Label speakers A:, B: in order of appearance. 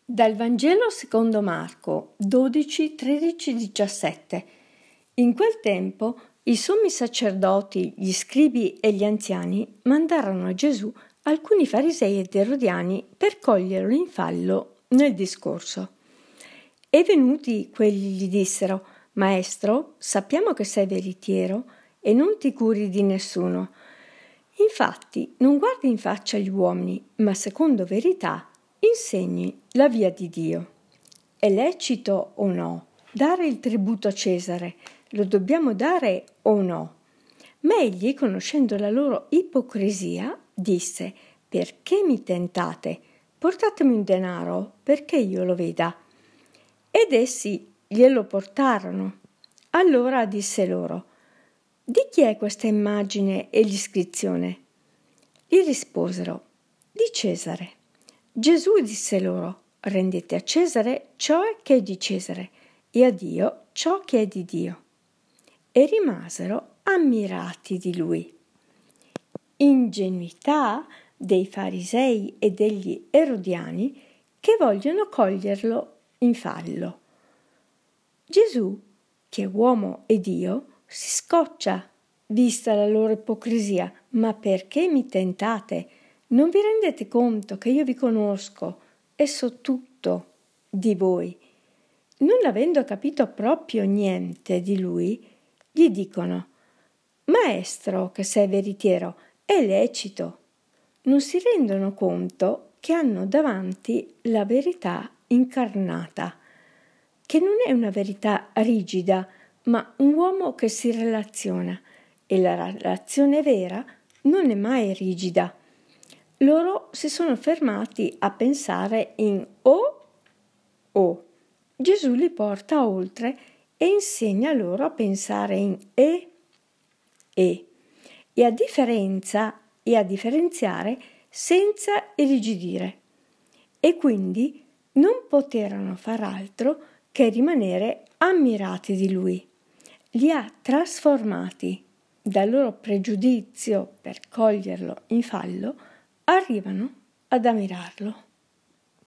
A: Dal Vangelo secondo Marco 12, 13, 17. In quel tempo i sommi sacerdoti, gli scribi e gli anziani mandarono a Gesù alcuni farisei ed erodiani per coglierlo in fallo nel discorso. E venuti quelli gli dissero: Maestro, sappiamo che sei veritiero e non ti curi di nessuno. Infatti non guardi in faccia gli uomini, ma secondo verità insegni la via di Dio. È lecito o no dare il tributo a Cesare? Lo dobbiamo dare o no? Ma egli, conoscendo la loro ipocrisia, disse: Perché mi tentate? Portatemi un denaro perché io lo veda. Ed essi glielo portarono. Allora disse loro: Di chi è questa immagine e l'iscrizione? Gli risposero: Di Cesare. Gesù disse loro: Rendete a Cesare ciò che è di Cesare e a Dio ciò che è di Dio. E rimasero ammirati di lui. Ingenuità dei farisei e degli erodiani che vogliono coglierlo in fallo. Gesù, che è uomo e Dio, si scoccia, vista la loro ipocrisia. Ma perché mi tentate? Non vi rendete conto che io vi conosco e so tutto di voi? Non avendo capito proprio niente di lui, gli dicono: Maestro, che sei veritiero, è lecito. Non si rendono conto che hanno davanti la verità incarnata, che non è una verità rigida, ma un uomo che si relaziona, e la relazione vera non è mai rigida. Loro si sono fermati a pensare in o. Gesù li porta oltre e insegna loro a pensare in e a differenziare senza irrigidire. E quindi non poterono far altro che rimanere ammirati di lui. Li ha trasformati. Dal loro pregiudizio per coglierlo in fallo arrivano ad ammirarlo.